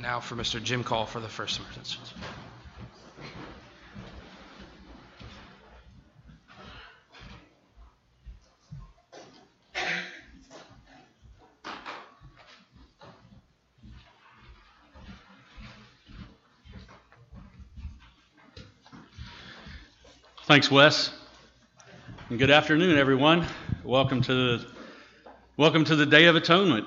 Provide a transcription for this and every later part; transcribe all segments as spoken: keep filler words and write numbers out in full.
now for Mister Jim Call for the first message. Thanks, Wes. And good afternoon, everyone. Welcome to the welcome to the Day of Atonement.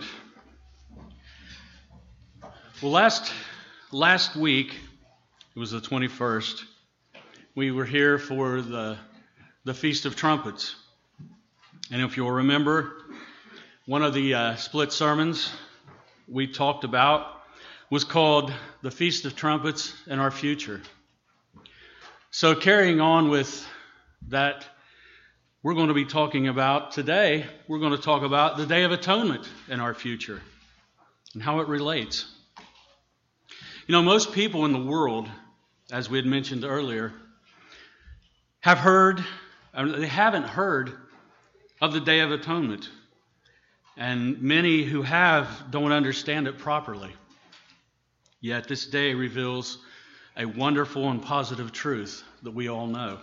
Well, last last week, it was the twenty-first. We were here for the the Feast of Trumpets, and if you'll remember, one of the uh, split sermons we talked about was called "The Feast of Trumpets and Our Future." So carrying on with that, we're going to be talking about today, we're going to talk about the Day of Atonement in our future and how it relates. You know, most people in the world, as we had mentioned earlier, have heard, they haven't heard of the Day of Atonement. And many who have don't understand it properly. Yet this day reveals a wonderful and positive truth that we all know.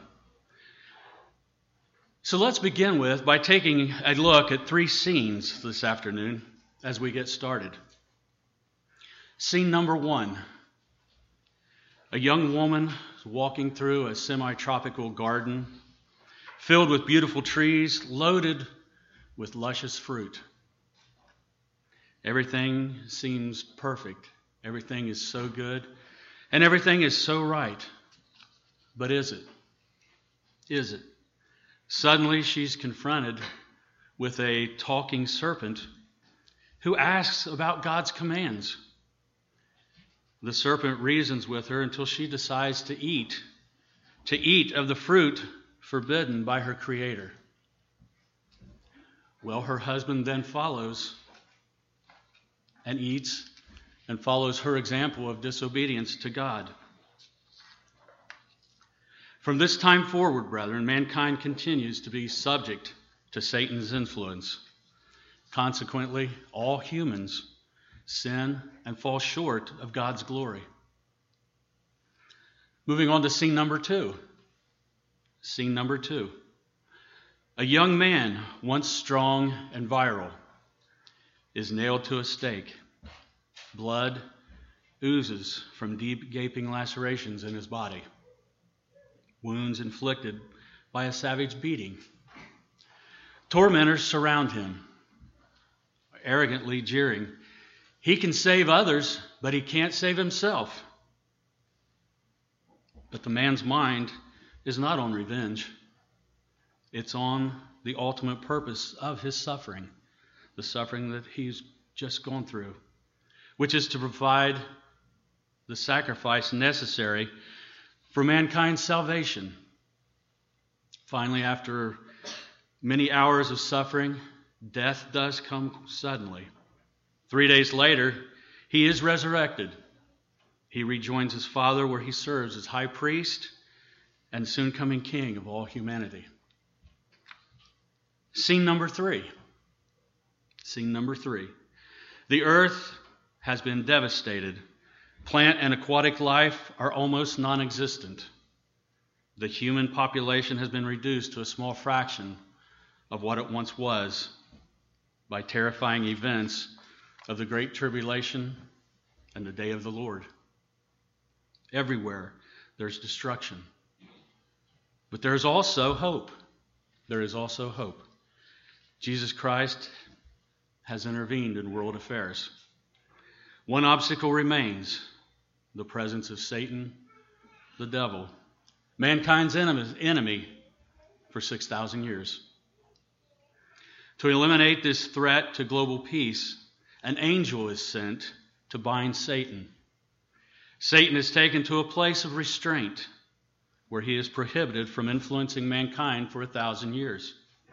So let's begin with by taking a look at three scenes this afternoon as we get started. Scene number one. A young woman is walking through a semi-tropical garden filled with beautiful trees, loaded with luscious fruit. Everything seems perfect. Everything is so good. And everything is so right. But is it? Is it? Suddenly she's confronted with a talking serpent who asks about God's commands. The serpent reasons with her until she decides to eat, to eat of the fruit forbidden by her Creator. Well, her husband then follows and eats and follows her example of disobedience to God. From this time forward, brethren, mankind continues to be subject to Satan's influence. Consequently, all humans sin and fall short of God's glory. Moving on to scene number two. Scene number two. A young man, once strong and virile, is nailed to a stake. Blood oozes from deep gaping lacerations in his body. Wounds inflicted by a savage beating. Tormentors surround him, arrogantly jeering. He can save others, but he can't save himself. But the man's mind is not on revenge. It's on the ultimate purpose of his suffering, the suffering that he's just gone through, which is to provide the sacrifice necessary for mankind's salvation. Finally, after many hours of suffering, death does come suddenly. Three days later, he is resurrected. He rejoins his Father where he serves as high priest and soon coming king of all humanity. Scene number three. Scene number three. The earth has been devastated. Plant and aquatic life are almost non-existent. The human population has been reduced to a small fraction of what it once was by terrifying events of the Great Tribulation and the Day of the Lord. Everywhere there's destruction. But there is also hope. There is also hope. Jesus Christ has intervened in world affairs. One obstacle remains: the presence of Satan, the devil, mankind's enemy for six thousand years. To eliminate this threat to global peace, an angel is sent to bind Satan. Satan is taken to a place of restraint where he is prohibited from influencing mankind for a thousand years.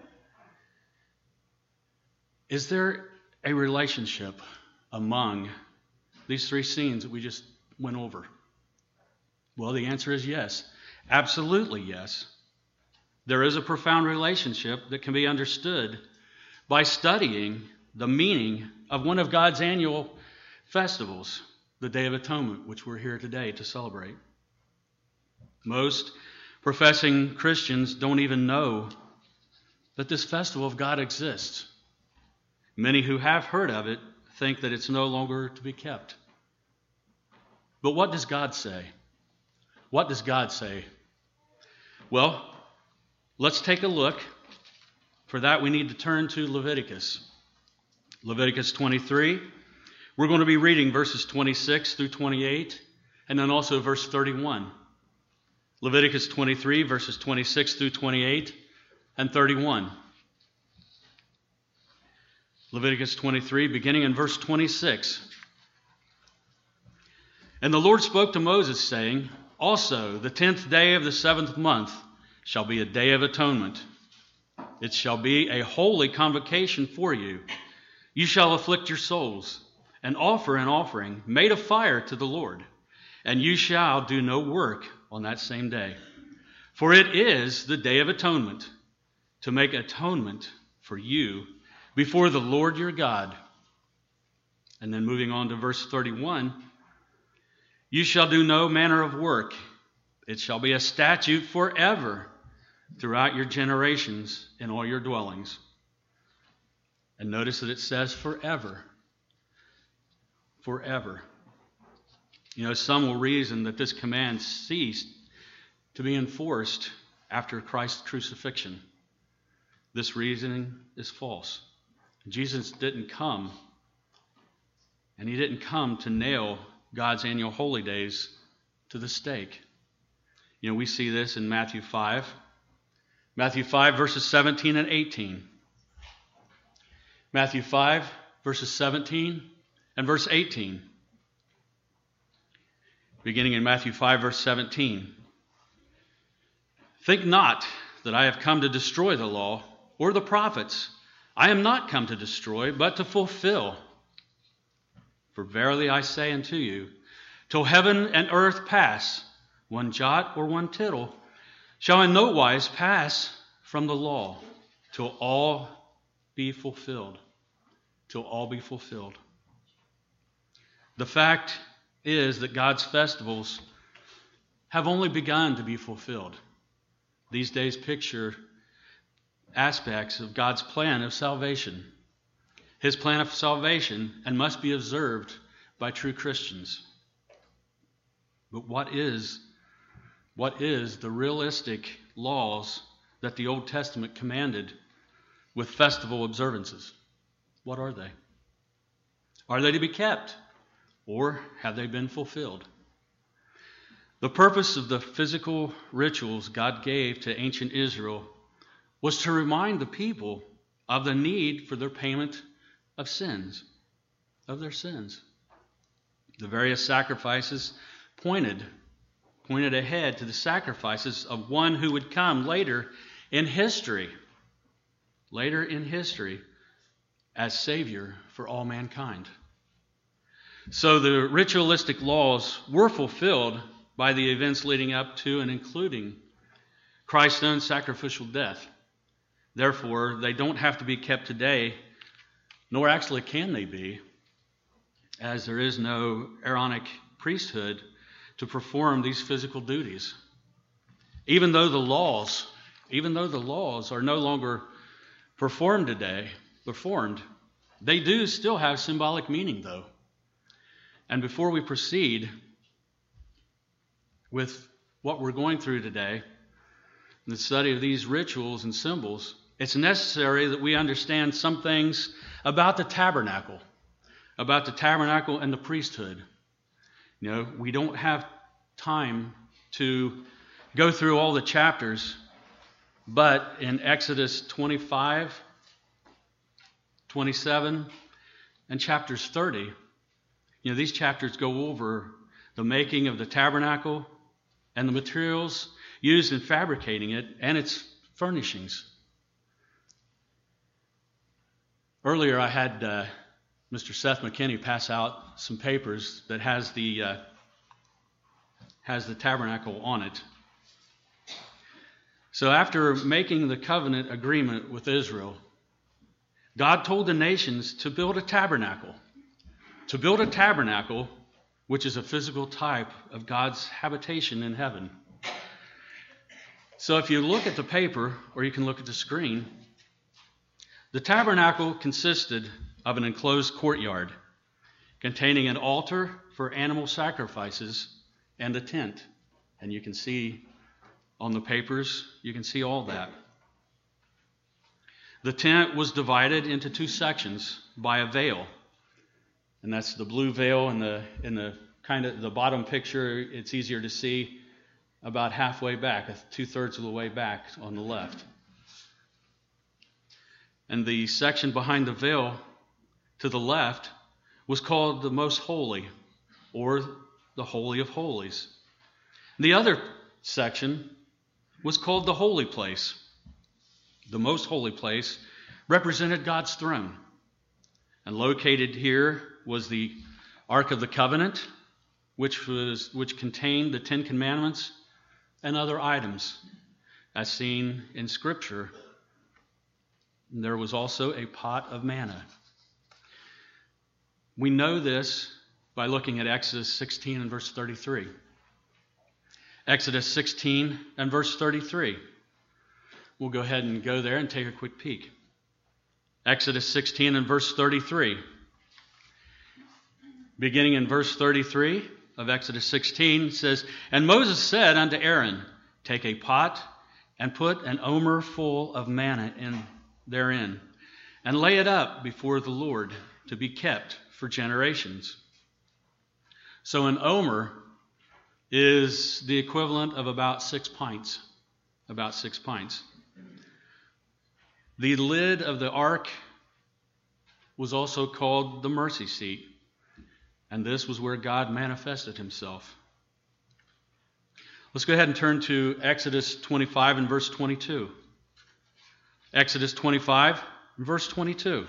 Is there a relationship among these three scenes that we just went over? Well, the answer is yes. Absolutely yes. There is a profound relationship that can be understood by studying the meaning of one of God's annual festivals, the Day of Atonement, which we're here today to celebrate. Most professing Christians don't even know that this festival of God exists. Many who have heard of it think that it's no longer to be kept. But what does God say? What does God say? Well, let's take a look. For that, we need to turn to Leviticus. Leviticus twenty-three. We're going to be reading verses twenty-six through twenty-eight, and then also verse thirty-one. Leviticus twenty-three, verses twenty-six through twenty-eight, and thirty-one. Leviticus twenty-three, beginning in verse twenty-six. And the Lord spoke to Moses, saying, Also, the tenth day of the seventh month shall be a day of atonement. It shall be a holy convocation for you. You shall afflict your souls, and offer an offering made of fire to the Lord. And you shall do no work on that same day. For it is the day of atonement, to make atonement for you before the Lord your God. And then moving on to verse thirty-one. You shall do no manner of work. It shall be a statute forever throughout your generations in all your dwellings. And notice that it says forever. Forever. You know, some will reason that this command ceased to be enforced after Christ's crucifixion. This reasoning is false. Jesus didn't come, and he didn't come to nail God's annual holy days to the stake. You know, we see this in Matthew five. Matthew five, verses seventeen and eighteen. Matthew five, verses seventeen and verse eighteen. Beginning in Matthew five, verse seventeen. Think not that I have come to destroy the law or the prophets. I am not come to destroy, but to fulfill. For verily I say unto you, till heaven and earth pass, one jot or one tittle shall in no wise pass from the law, till all be fulfilled. Till all be fulfilled. The fact is that God's festivals have only begun to be fulfilled. These days picture aspects of God's plan of salvation. His plan of salvation, and must be observed by true Christians. But what is, what is the realistic laws that the Old Testament commanded with festival observances? What are they? Are they to be kept, or have they been fulfilled? The purpose of the physical rituals God gave to ancient Israel was to remind the people of the need for their payment of sins, of their sins. The various sacrifices pointed, pointed ahead to the sacrifices of one who would come later in history, later in history as Savior for all mankind. So the ritualistic laws were fulfilled by the events leading up to and including Christ's own sacrificial death. Therefore, they don't have to be kept today, nor actually can they be, as there is no Aaronic priesthood to perform these physical duties. Even though the laws, even though the laws are no longer performed today, performed, they do still have symbolic meaning, though. And before we proceed with what we're going through today, the study of these rituals and symbols, it's necessary that we understand some things about the tabernacle, about the tabernacle and the priesthood. You know, we don't have time to go through all the chapters, but in Exodus twenty-five, twenty-seven, and chapters thirty, you know, these chapters go over the making of the tabernacle and the materials used in fabricating it and its furnishings. Earlier, I had uh, Mister Seth McKinney pass out some papers that has the uh, has the tabernacle on it. So after making the covenant agreement with Israel, God told the nations to build a tabernacle. To build a tabernacle which is a physical type of God's habitation in heaven. So if you look at the paper, or you can look at the screen, the tabernacle consisted of an enclosed courtyard containing an altar for animal sacrifices and a tent. And you can see on the papers, you can see all that. The tent was divided into two sections by a veil. And that's the blue veil in the in the kind of the bottom picture. It's easier to see about halfway back, two-thirds of the way back on the left. And the section behind the veil to the left was called the Most Holy, or the Holy of Holies. The other section was called the Holy Place. The Most Holy Place represented God's throne. And located here was the Ark of the Covenant, which was which contained the Ten Commandments and other items, as seen in Scripture. And there was also a pot of manna. We know this by looking at Exodus sixteen and verse thirty-three. Exodus sixteen and verse thirty-three. We'll go ahead and go there and take a quick peek. Exodus sixteen and verse thirty-three. Beginning in verse thirty-three of Exodus sixteen, it says, "And Moses said unto Aaron, Take a pot and put an omer full of manna in therein, and lay it up before the Lord to be kept for generations." So an omer is the equivalent of about six pints. About six pints. The lid of the ark was also called the mercy seat, and this was where God manifested himself. Let's go ahead and turn to Exodus twenty-five and verse twenty-two. Exodus twenty-five and verse twenty-two.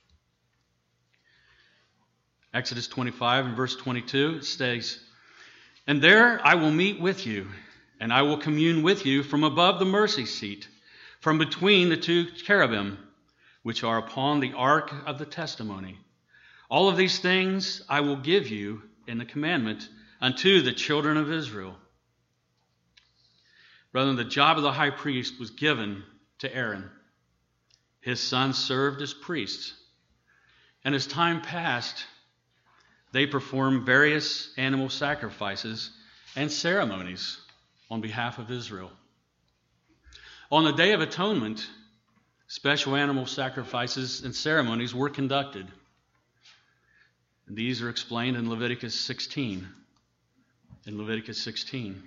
Exodus twenty-five and verse twenty-two, it states, "And there I will meet with you, and I will commune with you from above the mercy seat, from between the two cherubim, which are upon the ark of the testimony. All of these things I will give you in the commandment unto the children of Israel." Brethren, the job of the high priest was given to Aaron. His sons served as priests. And as time passed, they performed various animal sacrifices and ceremonies on behalf of Israel. On the Day of Atonement, special animal sacrifices and ceremonies were conducted. And these are explained in Leviticus sixteen. In Leviticus sixteen.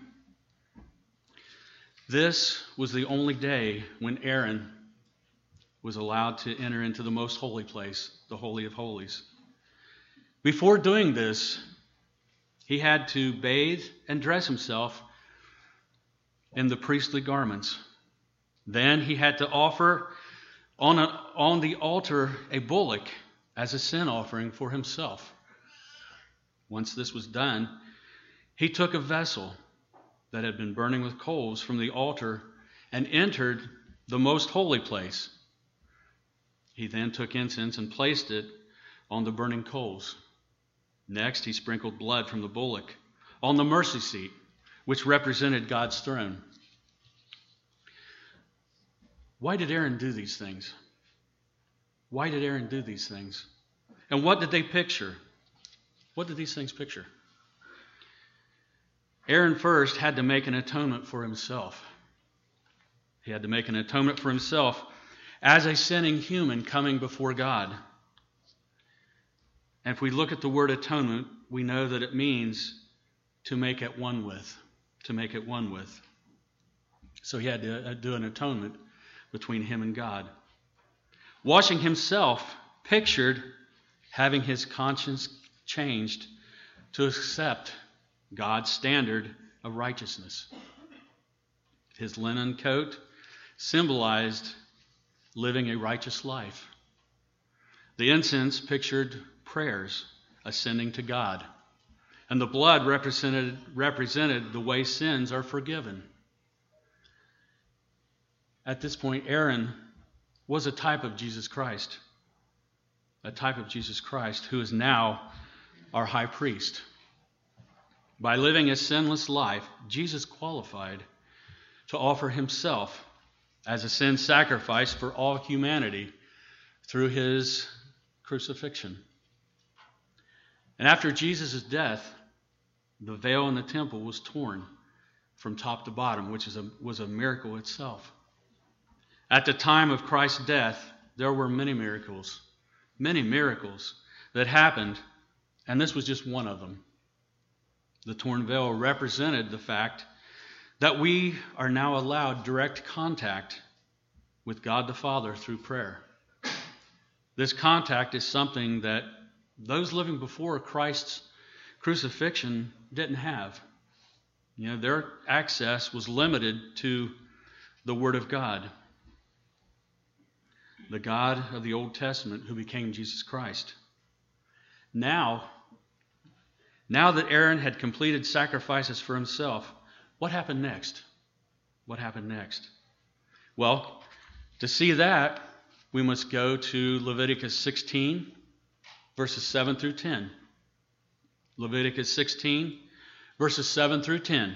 This was the only day when Aaron was allowed to enter into the most holy place, the Holy of Holies. Before doing this, he had to bathe and dress himself in the priestly garments. Then he had to offer on, a, on the altar a bullock as a sin offering for himself. Once this was done, he took a vessel that had been burning with coals from the altar and entered the most holy place. He then took incense and placed it on the burning coals. Next, he sprinkled blood from the bullock on the mercy seat, which represented God's throne. Why did Aaron do these things? Why did Aaron do these things? And what did they picture? What did these things picture? Aaron first had to make an atonement for himself. He had to make an atonement for himself as a sinning human coming before God. And if we look at the word atonement, we know that it means to make it one with. To make it one with. So he had to do an atonement between him and God. Washing himself pictured having his conscience changed to accept God's standard of righteousness. His linen coat symbolized living a righteous life. The incense pictured prayers ascending to God. And the blood represented, represented the way sins are forgiven. At this point, Aaron was a type of Jesus Christ. A type of Jesus Christ who is now our high priest. by living a sinless life, Jesus qualified to offer himself as a sin sacrifice for all humanity through his crucifixion. And after Jesus' death, the veil in the temple was torn from top to bottom, which is a, was a miracle itself. At the time of Christ's death, there were many miracles, many miracles that happened, and this was just one of them. The torn veil represented the fact that we are now allowed direct contact with God the Father through prayer. This contact is something that those living before Christ's crucifixion didn't have. You know, their access was limited to the Word of God, the God of the Old Testament who became Jesus Christ. Now, now that Aaron had completed sacrifices for himself, what happened next? What happened next? Well, to see that, we must go to Leviticus sixteen, verses seven through ten. Leviticus sixteen, verses seven through ten.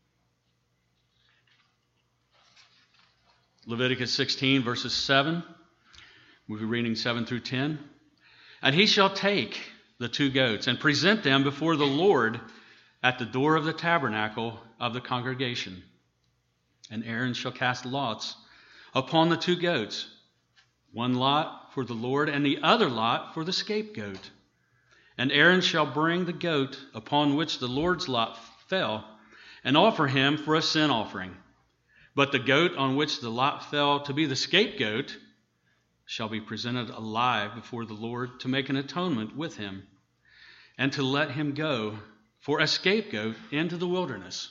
Leviticus sixteen, verses seven. We'll be reading seven through ten. And he shall take the two goats and present them before the Lord at the door of the tabernacle of the congregation. And Aaron shall cast lots upon the two goats, one lot for the Lord and the other lot for the scapegoat. And Aaron shall bring the goat upon which the Lord's lot fell and offer him for a sin offering. But the goat on which the lot fell to be the scapegoat shall be presented alive before the Lord to make an atonement with him and to let him go for a scapegoat into the wilderness.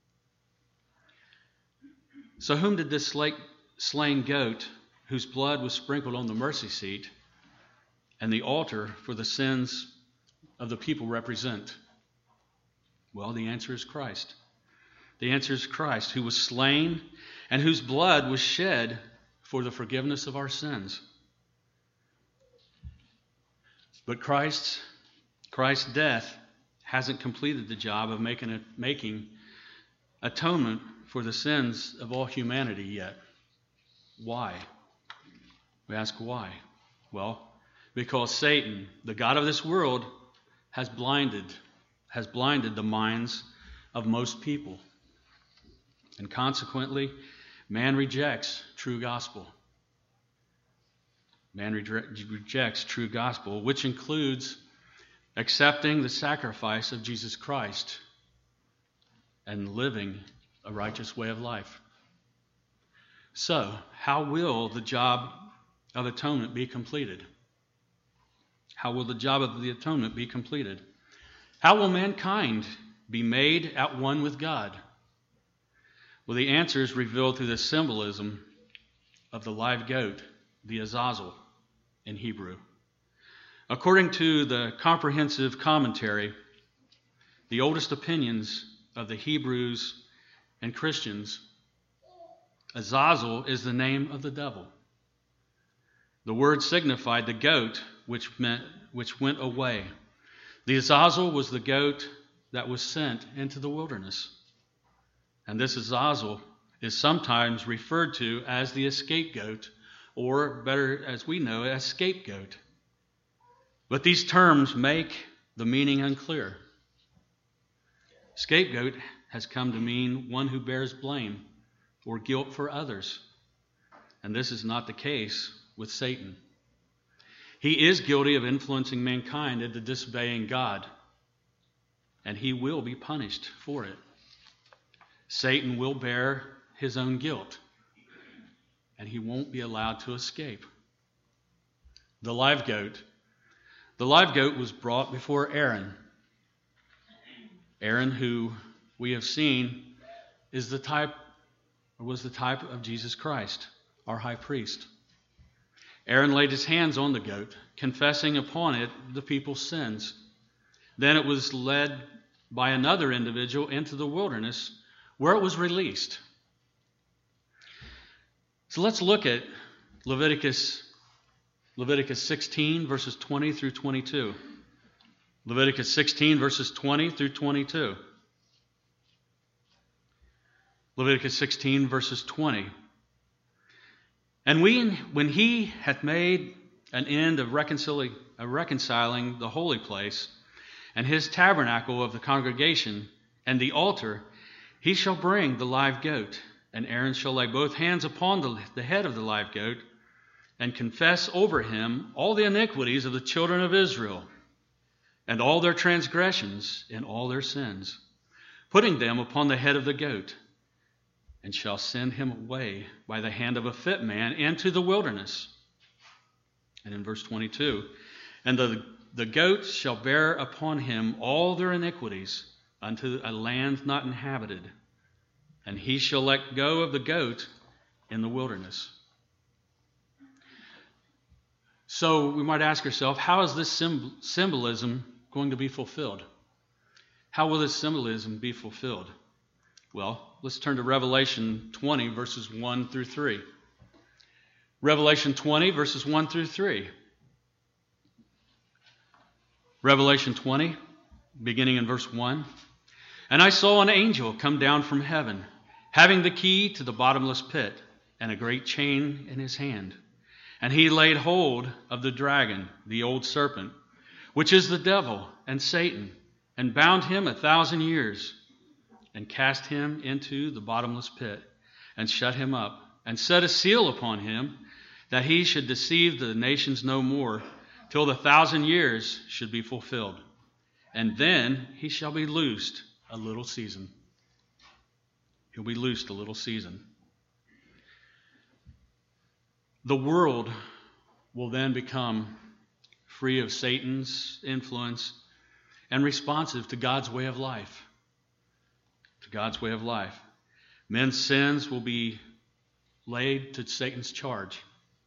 So whom did this slain goat, whose blood was sprinkled on the mercy seat and the altar for the sins of the people, represent? Well, the answer is Christ. The answer is Christ, who was slain and whose blood was shed for the forgiveness of our sins. But Christ's, Christ's death hasn't completed the job of making, a, making atonement for the sins of all humanity yet. Why? We ask why. Well, because Satan, the god of this world, has blinded, has blinded the minds of most people. And consequently, man rejects true gospel. Man re- rejects true gospel, which includes accepting the sacrifice of Jesus Christ and living a righteous way of life. So, how will the job of atonement be completed? How will the job of the atonement be completed? How will mankind be made at one with God? Well, the answer is revealed through the symbolism of the live goat, the Azazel in Hebrew. According to the comprehensive commentary, the oldest opinions of the Hebrews and Christians, Azazel is the name of the devil. The word signified the goat which meant which went away. The Azazel was the goat that was sent into the wilderness. And this Azazel is sometimes referred to as the scapegoat, or better as we know, as scapegoat. But these terms make the meaning unclear. Scapegoat has come to mean one who bears blame or guilt for others. And this is not the case with Satan. He is guilty of influencing mankind into disobeying God, and he will be punished for it. Satan will bear his own guilt, and he won't be allowed to escape. The live goat. The live goat was brought before Aaron. Aaron, who we have seen, is the type, or was the type of Jesus Christ, our high priest. Aaron laid his hands on the goat, confessing upon it the people's sins. Then it was led by another individual into the wilderness, where it was released. So let's look at Leviticus, Leviticus sixteen, verses twenty through twenty-two. Leviticus sixteen, verses twenty through twenty-two. Leviticus sixteen, verses twenty. And we, when he hath made an end of reconciling, of reconciling the holy place, and his tabernacle of the congregation, and the altar, he shall bring the live goat, and Aaron shall lay both hands upon the, the head of the live goat, and confess over him all the iniquities of the children of Israel, and all their transgressions and all their sins, putting them upon the head of the goat, and shall send him away by the hand of a fit man into the wilderness. And in verse twenty-two, and the, the goat shall bear upon him all their iniquities unto a land not inhabited, and he shall let go of the goat in the wilderness. So we might ask ourselves, how is this symbolism going to be fulfilled? How will this symbolism be fulfilled? Well, let's turn to Revelation twenty, verses one through three. Revelation twenty, verses one through three. Revelation twenty, beginning in verse one. And I saw an angel come down from heaven, having the key to the bottomless pit, and a great chain in his hand. And he laid hold of the dragon, the old serpent, which is the devil and Satan, and bound him a thousand years, and cast him into the bottomless pit, and shut him up, and set a seal upon him, that he should deceive the nations no more, till the thousand years should be fulfilled. And then he shall be loosed a little season. He'll be loosed a little season. The world will then become free of Satan's influence and responsive to God's way of life. To God's way of life. Men's sins will be laid to Satan's charge.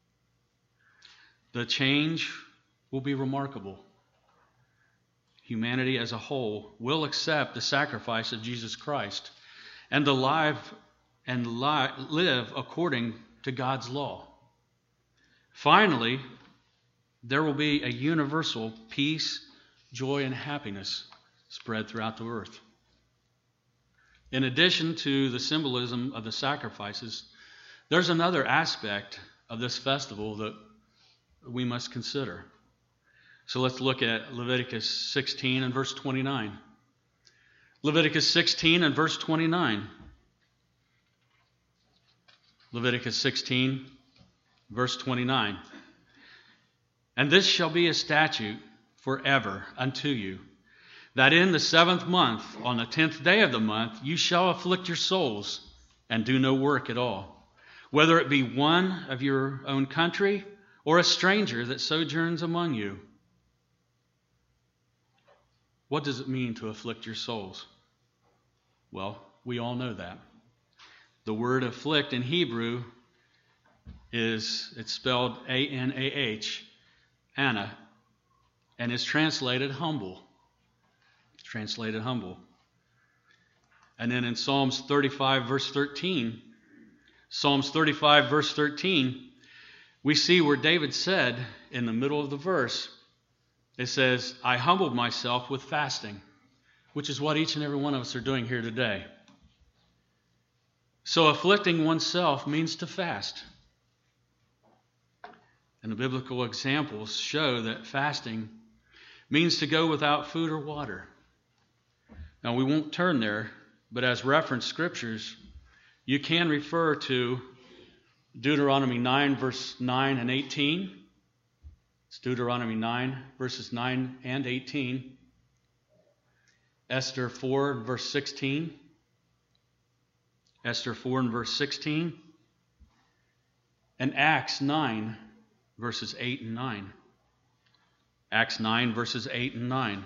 The change will be remarkable. Humanity as a whole will accept the sacrifice of Jesus Christ and the live and li- live according to God's law. Finally, there will be a universal peace, joy, and happiness spread throughout the earth. In addition to the symbolism of the sacrifices, there's another aspect of this festival that we must consider. So let's look at Leviticus sixteen and verse twenty-nine. Leviticus sixteen and verse twenty-nine. Leviticus sixteen, verse twenty-nine. And this shall be a statute forever unto you, that in the seventh month, on the tenth day of the month, you shall afflict your souls, and do no work at all, whether it be one of your own country, or a stranger that sojourns among you. What does it mean to afflict your souls? Well, we all know that. The word afflict in Hebrew is, it's spelled A N A H, Anna, and is translated humble. It's translated humble. And then in Psalms thirty-five, verse thirteen, Psalms thirty-five, verse thirteen, we see where David said in the middle of the verse, it says, I humbled myself with fasting, which is what each and every one of us are doing here today. So afflicting oneself means to fast. And the biblical examples show that fasting means to go without food or water. Now we won't turn there, but as reference scriptures, you can refer to Deuteronomy nine, verse nine and eighteen. It's Deuteronomy nine, verses nine and eighteen. Esther four, verse sixteen. Esther four and verse sixteen. And Acts nine, verses eight and nine. Acts nine, verses eight and nine.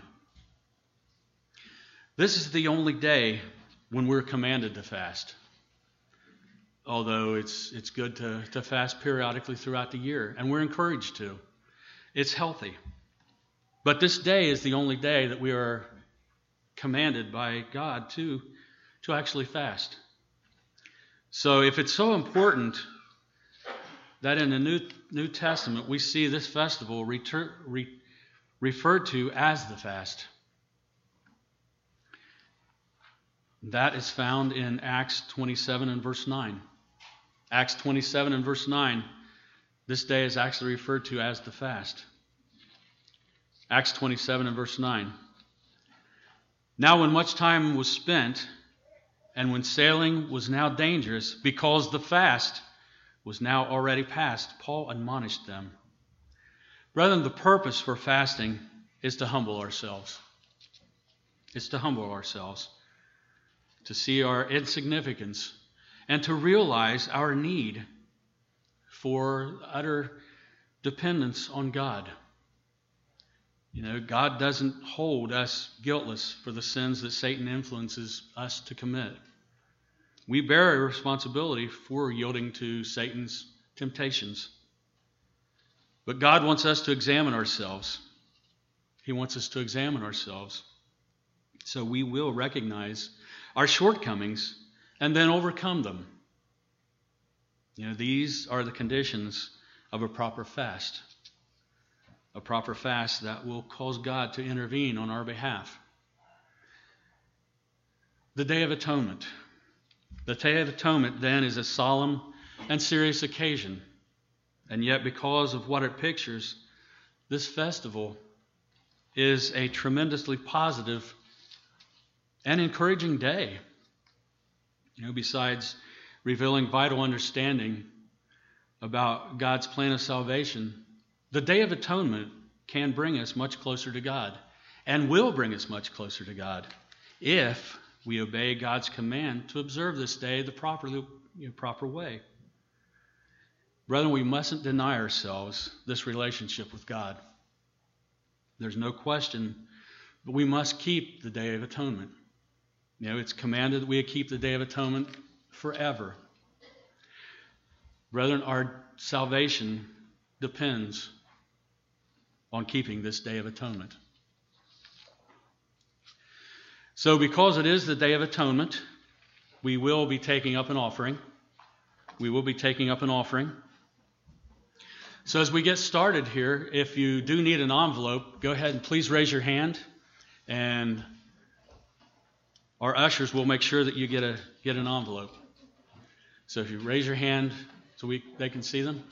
This is the only day when we're commanded to fast. Although it's it's good to, to fast periodically throughout the year, and we're encouraged to. It's healthy. But this day is the only day that we are commanded by God to, to actually fast. So if it's so important that in the New, New Testament we see this festival retur, re, referred to as the fast, That is found in Acts twenty-seven and verse nine. Acts twenty-seven and verse nine, this day is actually referred to as the fast. Acts twenty-seven and verse nine. Now when much time was spent, and when sailing was now dangerous, because the fast was now already past, Paul admonished them. Brethren, the purpose for fasting is to humble ourselves. It's to humble ourselves, to see our insignificance, and to realize our need for utter dependence on God. You know, God doesn't hold us guiltless for the sins that Satan influences us to commit. We bear a responsibility for yielding to Satan's temptations. But God wants us to examine ourselves. He wants us to examine ourselves. So we will recognize our shortcomings and then overcome them. You know, these are the conditions of a proper fast. A proper fast that will cause God to intervene on our behalf. The Day of Atonement. The Day of Atonement, then, is a solemn and serious occasion. And yet, because of what it pictures, this festival is a tremendously positive and encouraging day. You know, besides revealing vital understanding about God's plan of salvation, the Day of Atonement can bring us much closer to God and will bring us much closer to God if we obey God's command to observe this day the proper, you know, proper way. Brethren, we mustn't deny ourselves this relationship with God. There's no question, but we must keep the Day of Atonement. You know, it's commanded that we keep the Day of Atonement forever. Brethren, our salvation depends on keeping this Day of Atonement. So because it is the Day of Atonement, we will be taking up an offering. We will be taking up an offering. So as we get started here, if you do need an envelope, go ahead and please raise your hand, and our ushers will make sure that you get a get an envelope. So if you raise your hand so we they can see them.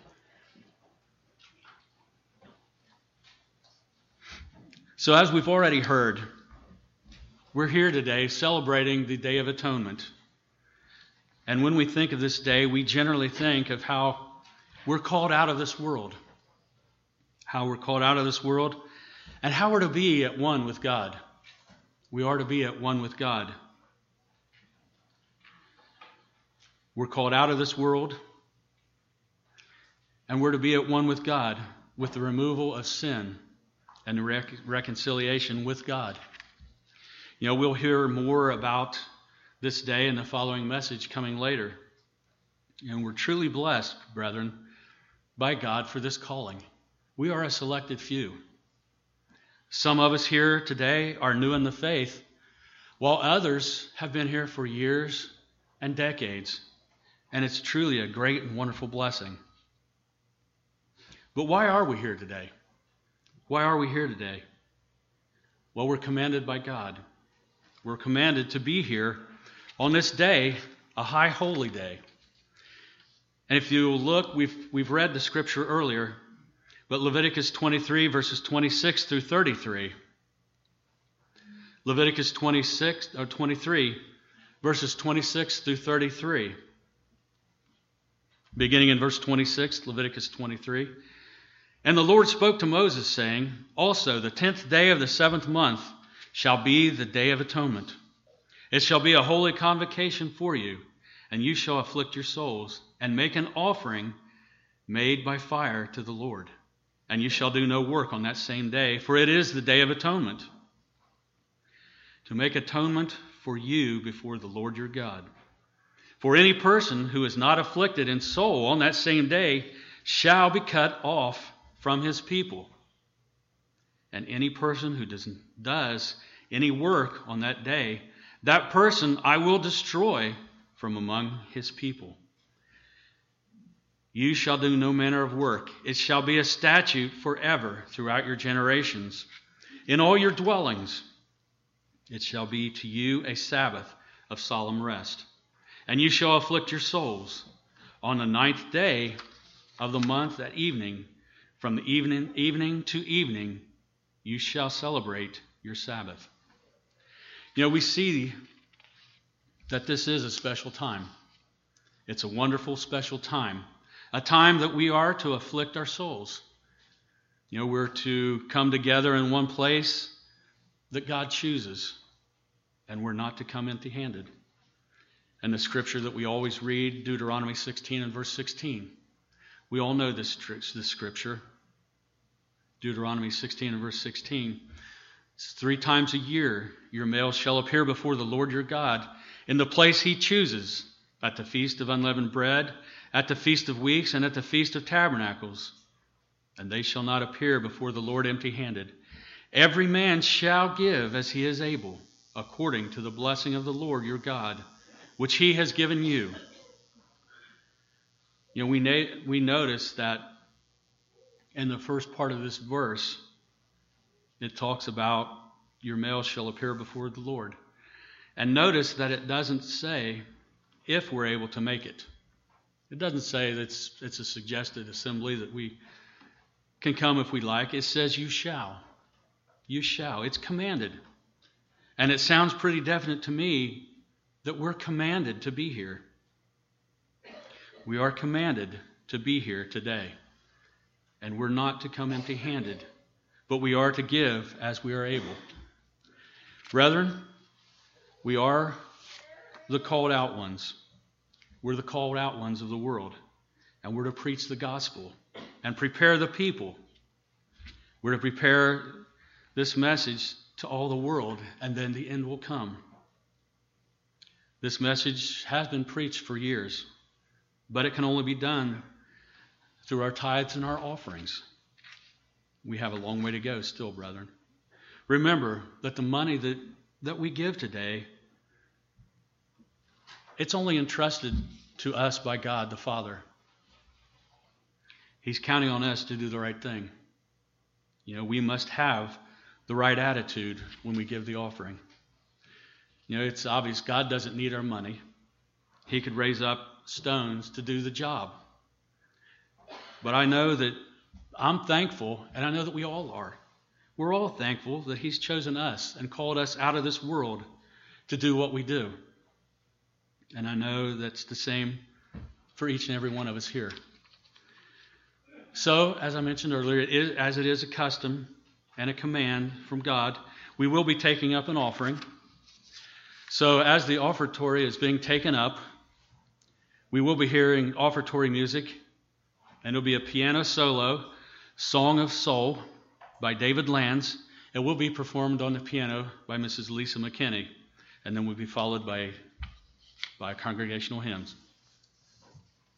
So as we've already heard, we're here today celebrating the Day of Atonement. And when we think of this day, we generally think of how we're called out of this world. How we're called out of this world and how we're to be at one with God. We are to be at one with God. We're called out of this world and we're to be at one with God with the removal of sin and the rec- reconciliation with God. You know, we'll hear more about this day in the following message coming later. And we're truly blessed, brethren, by God for this calling. We are a selected few. Some of us here today are new in the faith, while others have been here for years and decades. And it's truly a great and wonderful blessing. But why are we here today? Why are we here today? Well, we're commanded by God. We're commanded to be here on this day, a high holy day. And if you look, we've we've read the scripture earlier, but Leviticus twenty-three, verses twenty-six through thirty-three. Leviticus twenty-six or twenty-three, verses twenty-six through thirty-three. Beginning in verse twenty-six, Leviticus twenty-three. And the Lord spoke to Moses, saying, also the tenth day of the seventh month shall be the Day of Atonement. It shall be a holy convocation for you, and you shall afflict your souls, and make an offering made by fire to the Lord. And you shall do no work on that same day, for it is the Day of Atonement, to make atonement for you before the Lord your God. For any person who is not afflicted in soul on that same day shall be cut off from his people. And any person who does, does any work on that day, that person I will destroy from among his people. You shall do no manner of work. It shall be a statute forever throughout your generations. In all your dwellings it shall be to you a Sabbath of solemn rest. And you shall afflict your souls. On the ninth day of the month at evening, from the evening, evening to evening, you shall celebrate your Sabbath. You know, we see that this is a special time. It's a wonderful, special time. A time that we are to afflict our souls. You know, we're to come together in one place that God chooses. And we're not to come empty-handed. And the scripture that we always read, Deuteronomy sixteen and verse sixteen. We all know this, this scripture. Deuteronomy sixteen and verse sixteen. It's three times a year your males shall appear before the Lord your God in the place he chooses, at the feast of unleavened bread, at the feast of weeks, and at the feast of tabernacles. And they shall not appear before the Lord empty-handed. Every man shall give as he is able, according to the blessing of the Lord your God, which he has given you. You know, we na- we notice that in the first part of this verse, it talks about your males shall appear before the Lord. And notice that it doesn't say if we're able to make it. It doesn't say that it's, it's a suggested assembly that we can come if we like. It says you shall. You shall. It's commanded. And it sounds pretty definite to me that we're commanded to be here. We are commanded to be here today. And we're not to come empty-handed, but we are to give as we are able. Brethren, we are the called out ones. We're the called out ones of the world. And we're to preach the gospel and prepare the people. We're to prepare this message to all the world, and then the end will come. This message has been preached for years, but it can only be done through our tithes and our offerings. We have a long way to go still, brethren. Remember that the money that, that we give today, it's only entrusted to us by God the Father. He's counting on us to do the right thing. You know, we must have the right attitude when we give the offering. You know, it's obvious God doesn't need our money. He could raise up stones to do the job. But I know that I'm thankful, and I know that we all are. We're all thankful that He's chosen us and called us out of this world to do what we do. And I know that's the same for each and every one of us here. So, as I mentioned earlier, it is, as it is a custom and a command from God, we will be taking up an offering. So, as the offertory is being taken up, we will be hearing offertory music, and it'll be a piano solo, Song of Soul, by David Lanz. It will be performed on the piano by Missus Lisa McKinney, and then we'll be followed by, by congregational hymns.